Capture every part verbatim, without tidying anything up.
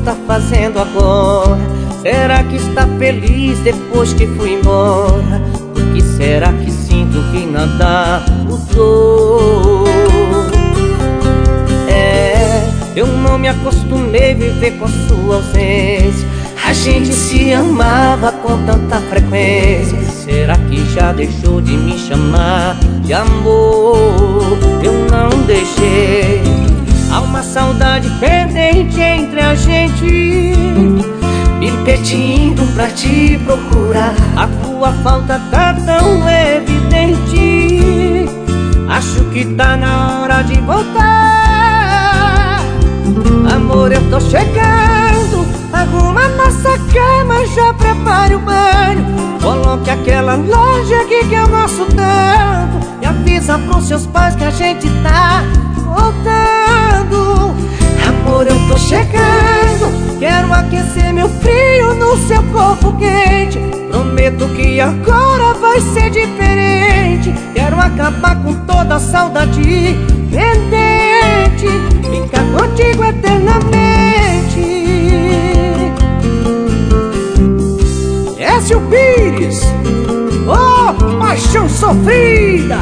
tá fazendo agora? Será que está feliz depois que fui embora? Por que será que sinto que nada mudou? É, eu não me acostumei a viver com a sua ausência. A gente se amava com tanta frequência. Será que já deixou de me chamar de amor? Eu não deixei. Há uma saudade pendente entre a gente, me pedindo pra te procurar. A tua falta tá tão evidente. Acho que tá na hora de voltar. Amor, eu tô chegando. Arruma nossa cama, já prepare o banho. Coloque aquela loja aqui que eu gosto tanto. E avisa pros seus pais que a gente tá voltando. Amor, eu tô chegando. Quero aquecer meu frio no seu corpo quente. Prometo que agora vai ser diferente. Quero acabar com toda a saudade pendente. Ficar contigo eternamente. Écio Pires, oh, paixão sofrida.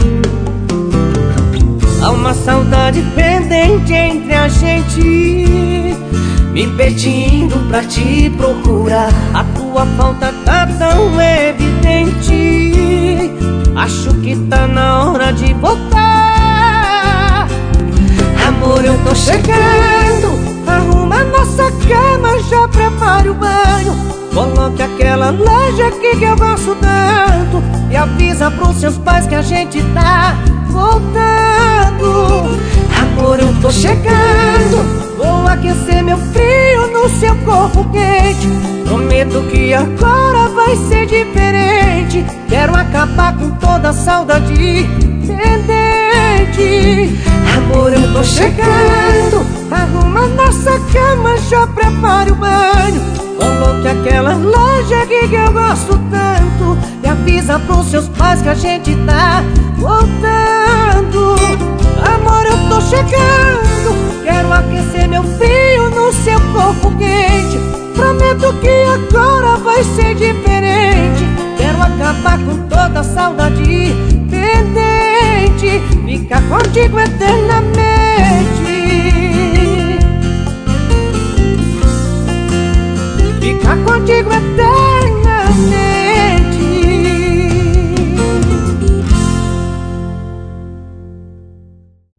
Há uma saudade pendente entre a gente, me pedindo pra te procurar. A tua falta tá tão evidente. Acho que tá na hora de voltar. Amor, eu tô chegando. Arruma nossa cama, já prepare o banho. Coloque aquela loja aqui que eu gosto tanto. E avisa pros seus pais que a gente tá voltando. Amor, eu tô chegando. Vou aquecer meu frio no seu corpo quente. Prometo que agora vai ser diferente. Quero acabar com toda a saudade pendente. Amor, eu tô chegando. Arruma nossa cama, já prepare o banho. Coloque aquela loja aqui que eu gosto tanto. E avisa pros seus pais que a gente tá voltando. Amor, eu tô chegando. Quero aquecer meu frio no seu corpo quente. Prometo que agora vai ser diferente. Quero acabar com toda a saudade pendente. Ficar contigo eternamente. Ficar contigo